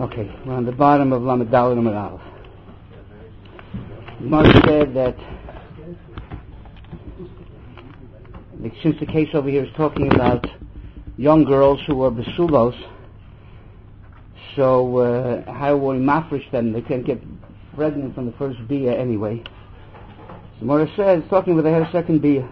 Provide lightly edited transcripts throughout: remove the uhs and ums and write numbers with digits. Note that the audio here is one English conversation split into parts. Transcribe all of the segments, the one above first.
Okay, we're on the bottom of Lamed Daled Amud Aleph. Mark said that since the case over here is talking about young girls who are besulos, so how will we mafresh them? They can't get pregnant from the first bia anyway. So Mora says, talking with they had a second bia.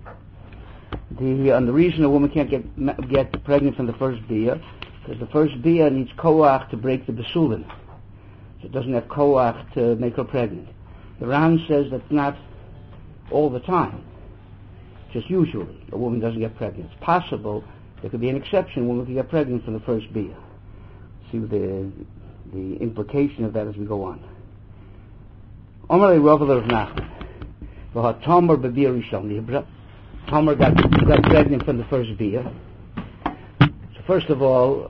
The reason a woman can't get pregnant from the first bia, because the first bia needs koach to break the besulin. So it doesn't have koach to make her pregnant. The Ran says that's not all the time. Just usually a woman doesn't get pregnant. It's possible there could be an exception. A woman could get pregnant from the first bia. See the implication of that as we go on. Omar Rav Nachman. V'hatamar b'bia rishon. Tamar got pregnant from the first bia. So first of all,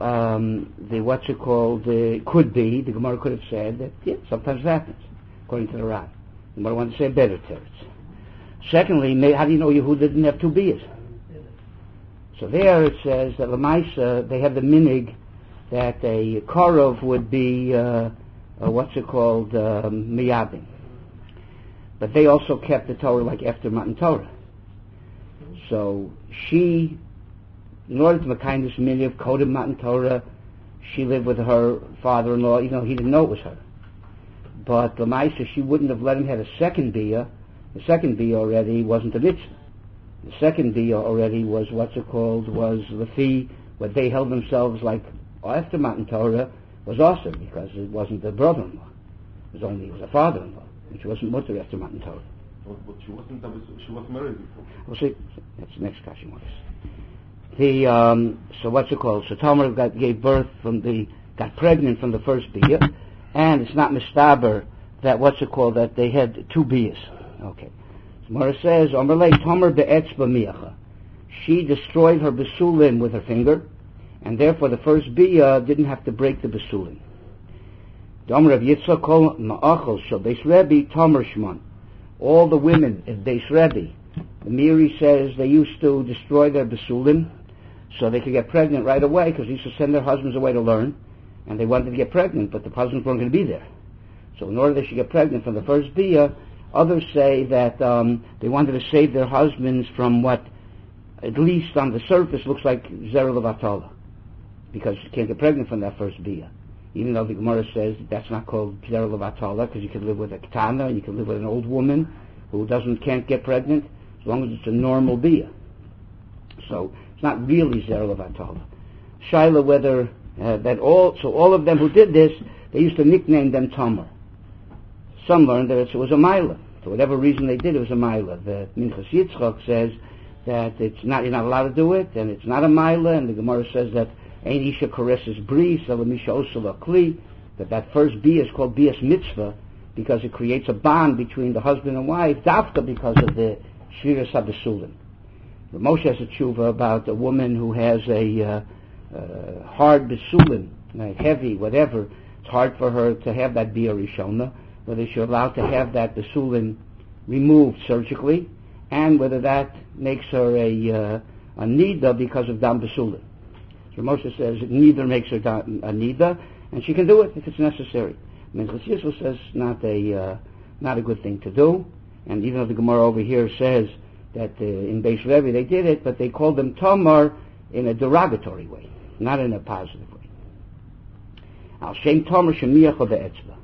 could be, the Gemara could have said that, yeah, sometimes it happens, according to the Ran. The Gemara wanted to say better teretz. Secondly, how do you know Yehuda didn't have two bias? So there it says that Lamaisa, they have the minig that a korov would be, miyabim. But they also kept the Torah like after Matan Torah. So she, in order to make kindness minig of Kodem Matan Torah, she lived with her father-in-law, even though he didn't know it was her. But Lamaisa, she wouldn't have let him have a second bia. The second bia already wasn't a mitzvah. The second bia already was was lefi, what they held themselves like after Matan Torah was awesome, because it wasn't the brother-in-law. It was a father-in-law, and she wasn't mutter after Matan Torah. But she was married before. We'll see. That's the next question. So Tamar got pregnant from the first bia, and it's not mistaber that that they had two bias. Okay. So Mara says, Tamar be'etzba miacha. She destroyed her besulim with her finger, and therefore the first bia didn't have to break the besulim. Tamar of Yitzchak kol ma'achol shel Beis Rebbe Tamar shman. All the women in Beis Rebbe, the Miri says they used to destroy their besulim so they could get pregnant right away, because they used to send their husbands away to learn, and they wanted to get pregnant, but the husbands weren't going to be there. So in order they should get pregnant from the first bia, others say that they wanted to save their husbands from what, at least on the surface, looks like Zerah Levatala, because you can't get pregnant from that first bia. Even though the Gemara says that's not called Zerah Levatala, because you can live with a Ketana, and you can live with an old woman who can't get pregnant, as long as it's a normal bia. So it's not really Zerah Levatala. Shaila, whether all of them who did this, they used to nickname them Tamar. Some learned that it was a Maila. For whatever reason they did, it was a Maila. The Minchas Yitzchak says that you're not allowed to do it, and it's not a Maila, and the Gemara says that Ein Isha Koreses Bri, Salamisha Osala Kli, that first bia is called bias mitzvah, because it creates a bond between the husband and wife, dafka because of the Shviras HaBesulim. Moshe has a tshuva about a woman who has a hard besulim, heavy, whatever. It's hard for her to have that bia rishona, whether she's allowed to have that besulim removed surgically, and whether that makes her a nida because of dam besulim. So Moshe says neither makes her a nida, and she can do it if it's necessary. Minchas Yisrael says not a good thing to do, and even though the Gemara over here says that in Beis Rebbe they did it, but they called them Tamar in a derogatory way, not in a positive way. Al Shem Tamar Shemiach Be'etzba.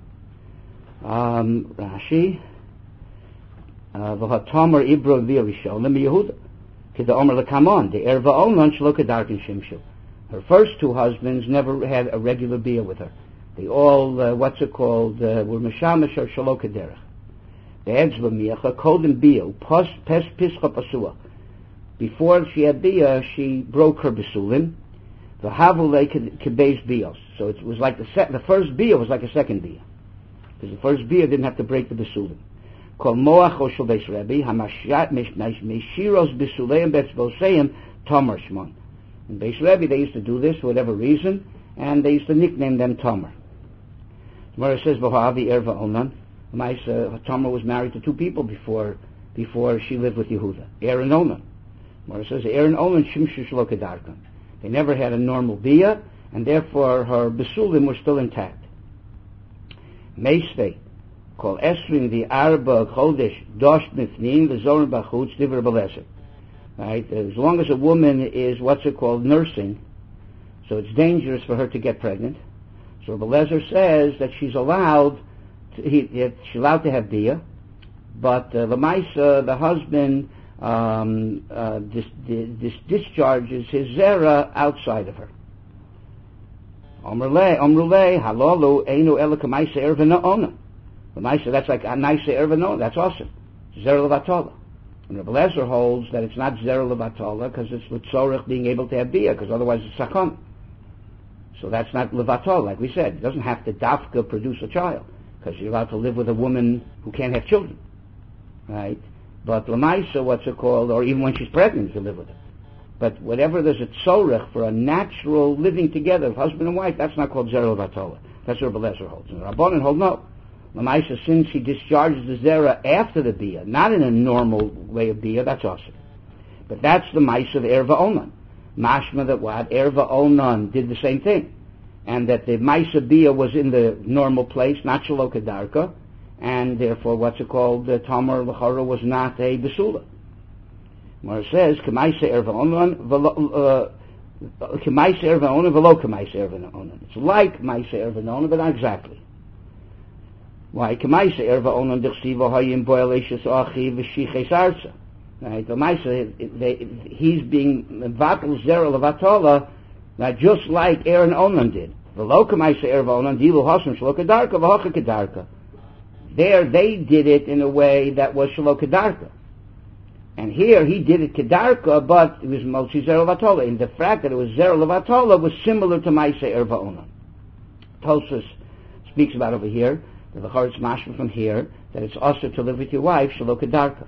Rashi, V'hatamar Ibra V'Yarishon Lemi Yehuda K'da Omer L'Kamon the Erva Onan Shlo Kedarkin Shimshu. Her first two husbands never had a regular bia with her. They all, were Meshamash or Shlo Kederach. Be'etzba Miacha Kodem Bia Pes Pischa Pasua. Before she had bia, she broke her besulim. The Havule Kebeis Bios. So it was like the first bia was like a second bia, because the first bia didn't have to break the besulim. Kol Moach Oshel Beis Rebbe Meshiros Besuleim Betzboseim Tamar Shmon. In Beis Rebbe they used to do this for whatever reason, and they used to nickname them Tamar. Gemara says V'ha'avi Erva Onan. Tamar was married to two people before she lived with Yehuda. Er and Onan. Gemara says Er and Onan Shimshu Shlo Kedarkan. They never had a normal bia, and therefore her besulim were still intact. Meisvei, called Esrin the Arba Chodesh Dosh Mifnim V'Zorim Bachutz Divrei Belezer. Right? As long as a woman is nursing, so it's dangerous for her to get pregnant. So Belezer says that she's allowed to have bia, but Lamaisa, the husband discharges his zera outside of her. Omrulei halalu einu ela k'maisa erva na'ona. Lamaisa, that's like a naisa erva na'ona. That's awesome. Zera levatola. And Rebbe Lezer holds that it's not zera levatola because it's l'tzorech being able to have bia, because otherwise it's sakon. So that's not levatola, like we said. It doesn't have to dafka produce a child, because you're allowed to live with a woman who can't have children, right? But lamaisa, or even when she's pregnant, you live with her. But whatever there's a tzorech for a natural living together of husband and wife, that's not called zera levatola. That's what Rebbe Lezer holds. And the Rabbanan hold no. Lamaisa, since he discharges the zera after the bia, not in a normal way of bia, that's awesome. But that's the maisa of erva onan. Mashma that what? Erva onan did the same thing. And that the maisa bia was in the normal place, not shelo kedarka, and therefore the tamar l'chara was not a besula. Where it says, k'maisa erva onan v'lo k'maisa erva onan. It's like maisa erva onan, but not exactly. Why? K'maisa erva onan d'chsiva hayim boeleshus achi v'shiches arza. Right? The maisa, he's being vatal zera levatola, just like Aaron Onan did. V'lo k'maisa erva onan dilu hasam shelo kedarka v'hacha kedarka. There, they did it in a way that was shelo kedarka. And here, he did it kedarka, but it was motzi zera levatola. And the fact that it was zera levatola was similar to maisa erva onan. Tosfos speaks about over here, that the Charetz mashma from here, that it's also to live with your wife, shelo kedarka.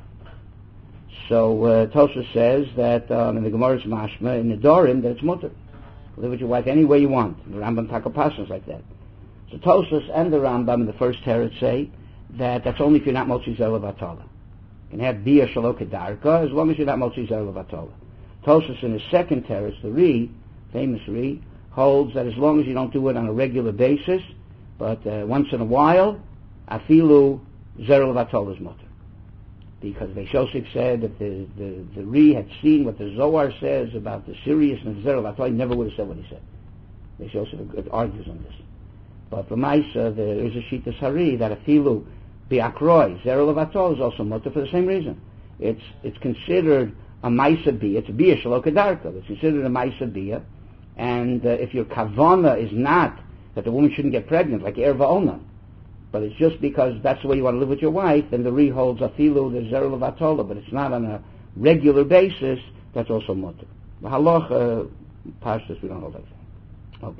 So, Tosfos says that, in the Gemara's mashma, in the Dorim, that it's mutter. Live with your wife any way you want. The Rambam Takapasans like that. So Tosfos and the Rambam in the first teretz say that that's only if you're not motzi zera levatola. You can have bia shelo kedarka as long as you're not motzi zera levatola. Tosfos in his second teretz, the Ri, famous Ri, holds that as long as you don't do it on a regular basis, but once in a while, afilu zera levatola is mutter. Because Beis Yosef said that the Ri had seen what the Zohar says about the seriousness of zera levatola, he never would have said what he said. Beis Yosef argues on this. But for Maisa, there is a Shitas Hari that afilu biakroi zera levatola is also mutter for the same reason. It's considered a Maisa bia. It's a bia shelo kedarka. It's considered a Maisa bia, and if your kavana is not that the woman shouldn't get pregnant, like erva onan, but it's just because that's the way you want to live with your wife, then the Ri holds afilu the zera levatola, but it's not on a regular basis, that's also mutter. The halacha pashtus we don't hold like that.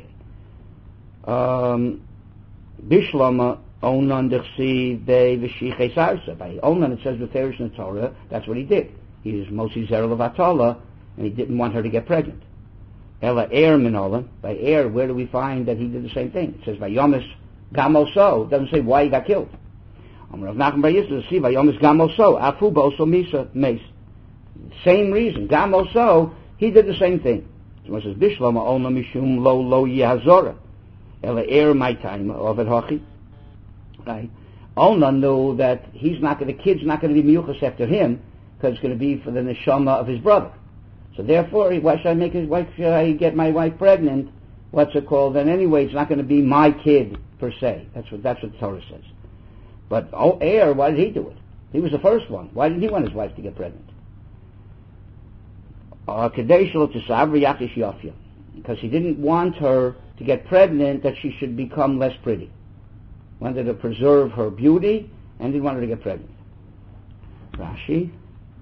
Okay. Bishlama onan dechsi be v'shiches arsa. By onan it says b'ferish in the Torah, that's what he did. He was motzi zera levatola, and he didn't want her to get pregnant. Ela er minola, by er, where do we find that he did the same thing? It says by yomis gamoso. It doesn't say why he got killed. Rav Nachman Bar Yisrael see by yomis gamoso afu boso misa meis. Same reason. Gamoso, he did the same thing. So it says bishlama ona mishum lo yehazora. Ela er my time of it hochi. Right. Ona knew that the kid's not going to be miyuchas after him, because it's going to be for the neshama of his brother. So therefore, why should I get my wife pregnant? Then anyway, it's not going to be my kid per se. That's what the Torah says. But Er, why did he do it? He was the first one. Why didn't he want his wife to get pregnant? Because he didn't want her to get pregnant, that she should become less pretty. Wanted to preserve her beauty, and he wanted her to get pregnant. Rashi.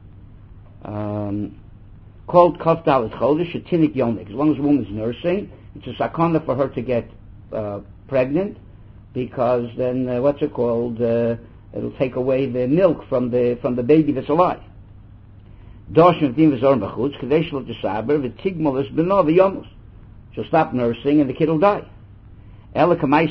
Called Kaf Dalet Chodesh Shetinik Yonik. As long as a woman's nursing, it's a sakana for her to get pregnant, because then it'll take away the milk from the baby that's alive. She'll stop nursing and the kid will die. The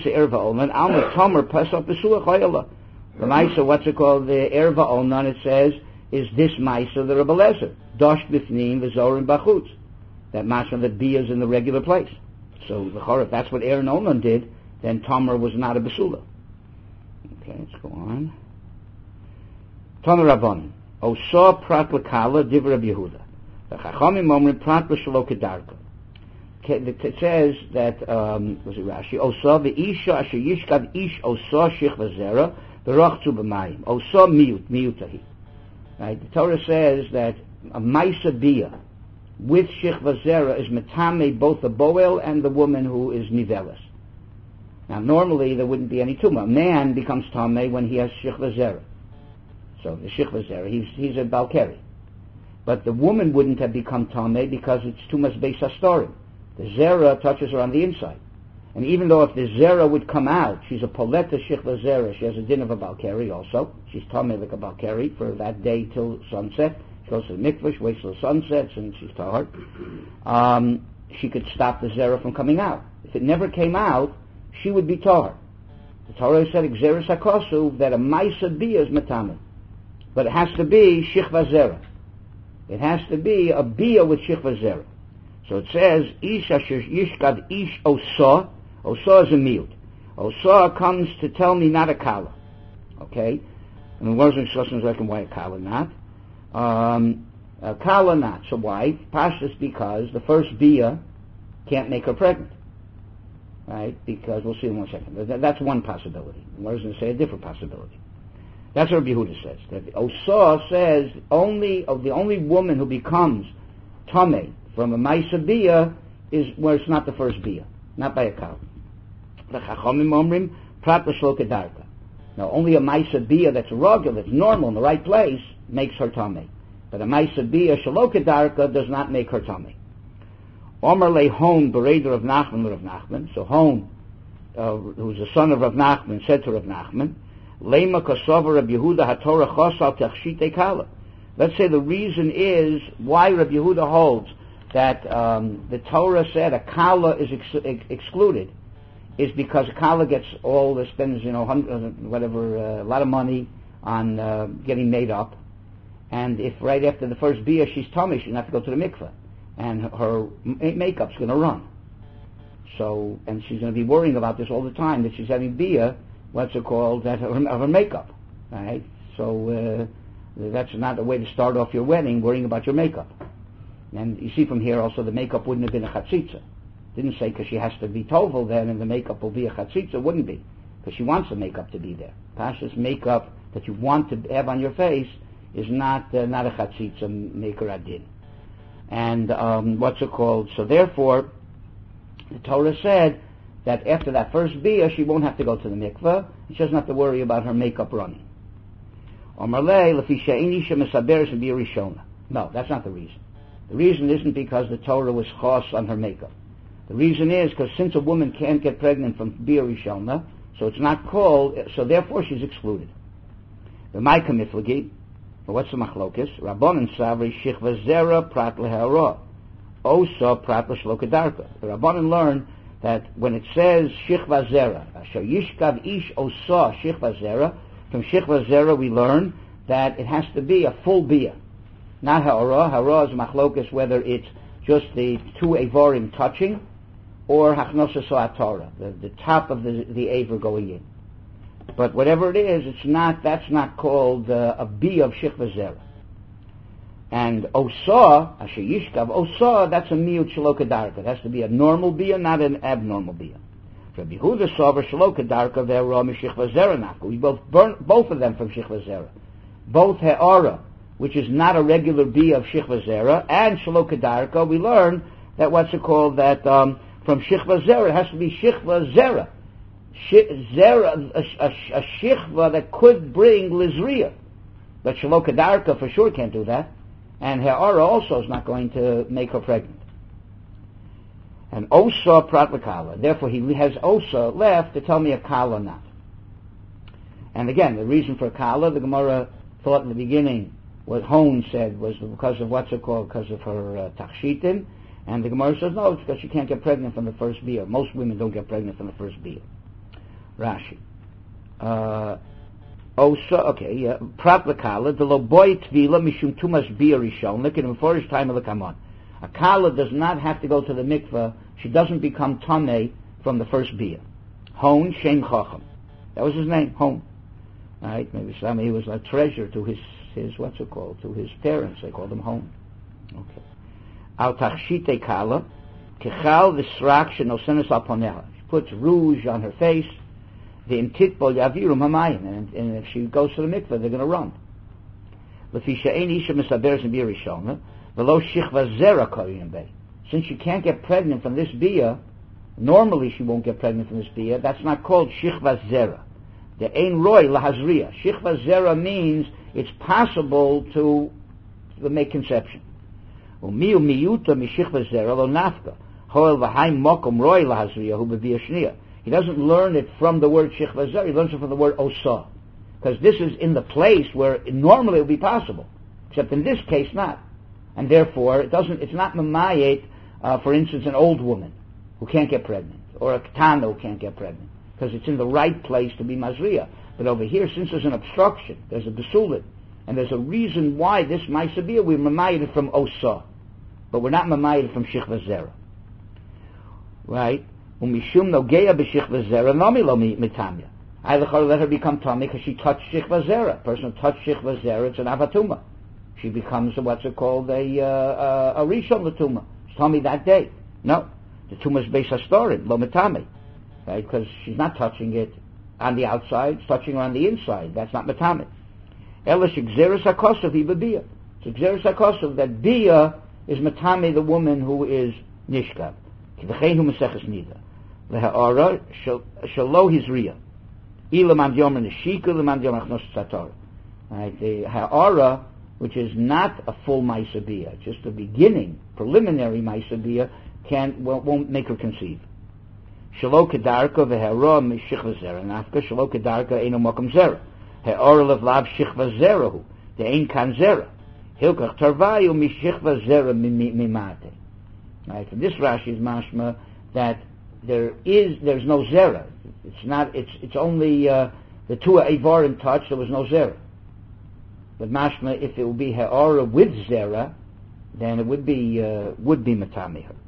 erva onan, it says, is this maisa the Rebbe Lezer. Dosh bifnim v'zorim bachutz. That mashma that bia is in the regular place. So if that's what Aaron Onan did, then Tamar was not a Basula. Okay, let's go on. Tamar Rabbanan. Osa prat l'kala div Reb Yehuda. The Chachamim omrim prat l'shelo kedarka. It says that, was it Rashi? Osa v'isha asher yishkav ish osa shichva zera v'rochzu b'mayim. Osa miyutahi. Right? The Torah says that a maisa bia with shichva zera is metame both the boel and the woman who is nivelis. Now normally there wouldn't be any tumah. A man becomes tameh when he has shichva zera. So the shichva zera, he's a balkeri. But the woman wouldn't have become tameh because it's tumas beis hastorim. The zera touches her on the inside. And even though if the zera would come out, she's a poleta shichva zera, she has a din of a balkeri also. She's tameh like a balkeri for that day till sunset. She goes to the mikvah, she waits till the sun sets, and she's tahar. She could stop the zera from coming out. If it never came out, she would be tahar. The Torah said, Gzeres hakosu, that a maisa bia is matameh. But it has to be shichva zera. It has to be a bia with shichva zera. So it says, Ish asher yishkav ish osa. Osa is a miut. Osa comes to tell me not a kala. Okay? And it wasn't discussing why a kala not. A kala not. So why? Pashtus because the first bia can't make her pregnant. Right? Because, we'll see in 1 second. That's one possibility. What is going to say? A different possibility. That's what Rabbi Yehuda says. That Osa says the only woman who becomes tameh from a maisa bia is where it's not the first bia, not by a cow. The Chachamim omrim prat l'shelo kedarka. Now only a maisa bia that's regular, that's normal in the right place, makes her tameh. But a maisa bia shelo kedarka does not make her tameh. Omer lehon bereder of Nachman Rav Nachman. So Hon, who's the son of Rav Nachman, said to Rav Nachman, Lema kasava Rabbi Yehuda haTorah chosal techshite kala. Let's say the reason is why Rabbi Yehuda holds that the Torah said a kala is excluded is because a kala gets spends a lot of money on getting made up, and if right after the first bia she's tummy, she's going to have to go to the mikveh, and her makeup's going to run. So, and she's going to be worrying about this all the time that she's having bia. What's it called? That of her makeup, right? So that's not the way to start off your wedding, worrying about your makeup. And you see from here also the makeup wouldn't have been a chatzitza. Didn't say because she has to be tovel then and the makeup will be a chatzitza. Wouldn't be because she wants the makeup to be there. Pashas makeup that you want to have on your face is not a chatzitza maker adin. And what's it called? So therefore, the Torah said that after that first bia, she won't have to go to the mikveh. She doesn't have to worry about her makeup running. No, that's not the reason. The reason isn't because the Torah was chos on her makeup. The reason is because since a woman can't get pregnant from bia rishona, so it's not called, so therefore she's excluded. The Maika Miflagi, what's the machlokas? Rabbanan savri shichva zera prat lehara, osa prat l'shelo kedarka. The Rabbanan learn that when it says shichva zera, asher yishkav ish osa shichva zera, from shichva zera we learn that it has to be a full bia, not ha'ara. Ha'ara is machlokas whether it's just the two avarim touching, or hachnosa sa'atara, the top of the aver going in. But whatever it is, that's not called a bia of shichva zera. And osa, asher yishkav, osa, that's a miyut shelo kedarka. It has to be a normal bia, not an abnormal bia. Rabbi Yehuda savar shelo kedarka ve'ara mishichva zera nafka. We both of them from shichva zera. Both he'ara, which is not a regular bia of shichva zera, and shelo kedarka, we learn that what's it called, that from shichva zera, it has to be shichva zera. Zera, a shichva that could bring lizriya. But shelo kedarka for sure can't do that. And Ha'ara also is not going to make her pregnant. And Osa prat l'kala. Therefore he has Osa left to tell me a kala not. And again, the reason for kala, the Gemara thought in the beginning, what Hon said was because of what's it called, because of her tachshitin. And the Gemara says no, it's because she can't get pregnant from the first bia. Most women don't get pregnant from the first bia. Rashi. Osa, okay, prat l'kala, the loboy tvila mishum tumas bia rishon, look at him for his time of the kamon. A kala does not have to go to the mikveh she doesn't become tamei from the first bia. Hon Shem Chacham. That was his name, Hon. Right? Maybe he was a treasure to his to his parents. They called him Hon. Okay. Al tachshite kala, kechal v'srak shenosenes al poneha. She puts rouge on her face. The intitbol yavirum hamayim, and if she goes to the mikveh, they're going to run. Lefi she'ein isha misaberes in bia rishona, v'lo shichva zera koyin bei. Since she can't get pregnant from this bia, normally she won't get pregnant from this bia. That's not called shichva zera. The ein roy lahazriya. Shichva zera means it's possible to make conception. Umiu miyuta mishichva zera lo nafka. Hoel v'haim mokom roy lahazriya hu b'bia shniya. He doesn't learn it from the word shichva zera. He learns it from the word osa, because this is in the place where normally it would be possible, except in this case not, and therefore it's not mamayet. For instance, an old woman who can't get pregnant, or a ketana who can't get pregnant, because it's in the right place to be mazriya. But over here, since there's an obstruction, there's a besulit, and there's a reason why this ma'aseh, we're mamayed from osa, but we're not mamayed from shichva zera. Right? Umishum nogeya b'shichva zera nami lo mitamya. I let her become tummy because she touched shichva zera. A person who touched shichva zera, it's an avatuma. She becomes a rishon l'tuma. It's tummy that day. No. The tumah is beis hastorim, lo metame, right? Because she's not touching it on the outside; it's touching her on the inside. That's not metame. Elish gzeres hakosov ibabia. It's gzeres hakosov that bia is metame, the woman who is nishkav. Kivcheinu meseches nida leha'ara shalo hizriya. Ilamam yomer neshika, ilamam yomer achnos tzator. Right? The ha'ara, which is not a full ma'aseh bia, just the beginning, preliminary ma'aseh bia, won't make her conceive. Shalo kedarka v'ha'ara mishichva zera nafka, shalo kedarka eino mokum zera. Ha'ara levlav shichva zerahu, the ein kan zera. Hilkach tarvayu mishichva zera mimate. Right, from this Rashi is mashma that there's no zera. It's only the two avar in touch. There was no zera. But mashma, if it would be ha'ara with zera, then it would be matami her.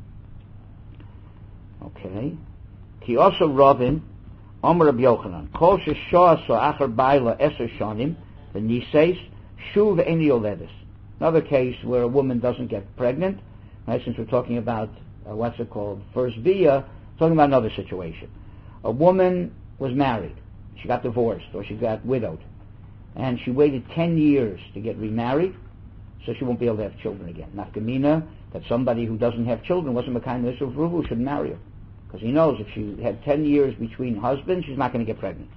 Okay. Ki also Ravin, Omer Rabbi Yochanan, Kol sheshah so achar baila eser shonim, the nises shuv eni yoledes. Another case where a woman doesn't get pregnant. Right, since we're talking about first bia, talking about another situation. A woman was married, she got divorced, or she got widowed, and she waited 10 years to get remarried, so she won't be able to have children again. Nafkamina, that somebody who doesn't have children wasn't a kind of Ruvu should marry her, because he knows if she had 10 years between husbands, she's not going to get pregnant.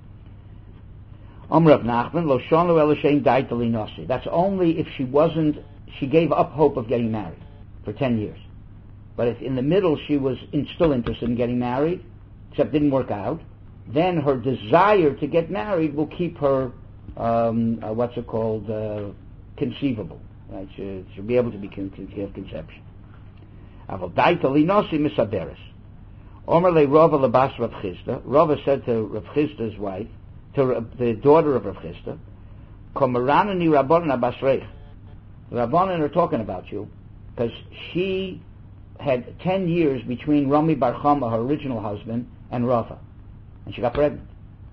Rav Nachman, Lo shonu ela shein daita linasi. That's only if she gave up hope of getting married for 10 years. But if in the middle she was still interested in getting married, except didn't work out, then her desire to get married will keep her, conceivable. Right? She'll be able to have conception. Aval daita linasi misaberes. Omer le Rava lebas Rav Chisda. Rava said to Rav Chisda's wife, to the daughter of Rav Chisda, Komaranani Rabbanan Abasreich. The Rabbanan are talking about you, because she had 10 years between Rami Bar Chama, her original husband, and Rava, and she got pregnant.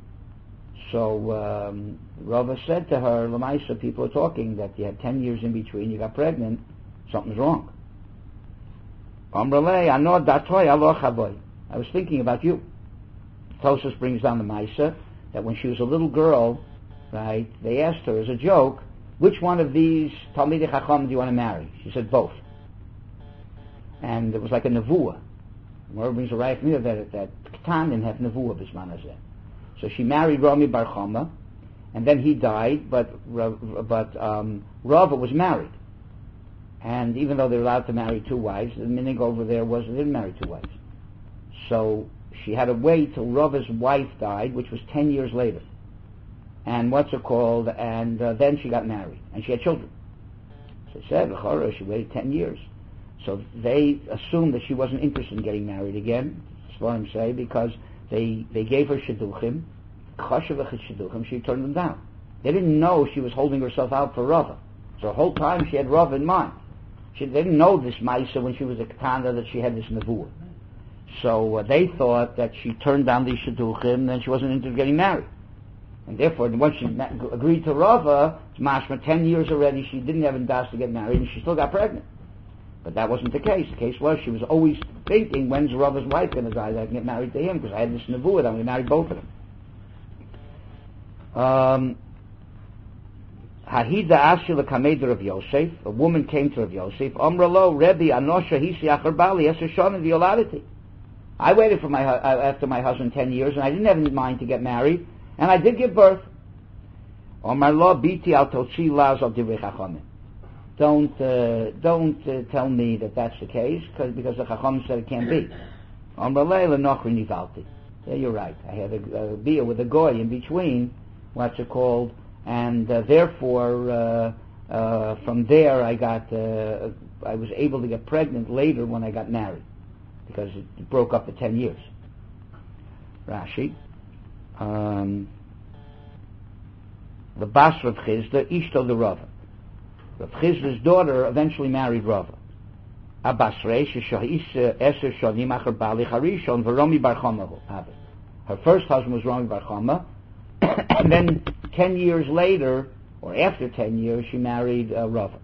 So Rava said to her, Lamaisa, people are talking that you had 10 years in between, you got pregnant, something's wrong. Amrale, ano datoy alo chavoy. I was thinking about you. Tosfos brings down the Maisa that when she was a little girl, right, they asked her as a joke, which one of these Talmidei Chacham do you want to marry? She said both. And it was like a nevuah. Gemara brings a right from here that Ketan didn't have nevuah bisman hazeh. So she married Rami Bar Chama, and then he died, but Rava was married. And even though they're allowed to marry two wives, the minig over there was they didn't marry two wives. So she had to wait till Rava's wife died, which was 10 years later. And and then she got married, and she had children. So she said, she waited 10 years. So they assumed that she wasn't interested in getting married again, that's what I'm saying, because they gave her shidduchim, she turned them down. They didn't know she was holding herself out for Rava. So the whole time she had Rava in mind. She didn't know this Maisa when she was a Ketana that she had this Nevuah. So they thought that she turned down these Shidduchim and then she wasn't into getting married. And therefore, once she agreed to Rava, it's mashma 10 years already, she didn't have das to get married and she still got pregnant. But that wasn't the case. The case was she was always thinking, when's Rava's wife going to die that I can get married to him, because I had this Nevuah that I'm going to marry both of them. Hahida Ashila Kameder of Yosef, a woman came to Rav Yosef, Omra lo, Rebbe, Anosha Hisi Achar Bali, Eseshon and Violadity. I waited for after my husband 10 years, and I didn't have any mind to get married, and I did give birth. Omar lo, Biti al Totsi Laz of Divrei Chachamim. Don't tell me that that's the case, because the Chacham said it can't be. Omar Leila Nochri Nivalti. Yeah, you're right. I had a beer with a goy in between, what's it called, and therefore from there I was able to get pregnant later when I got married, because it broke up the 10 years. Rashi, the Bas Rav Chizda, Ishto the Rava. Rav Chizda's daughter eventually married Rava. Abasrei sheshahis eser shonim achar bali harishon v'Romi bar Chama. Her first husband was Romi bar Chama, and then 10 years later, or after 10 years, she married Rava.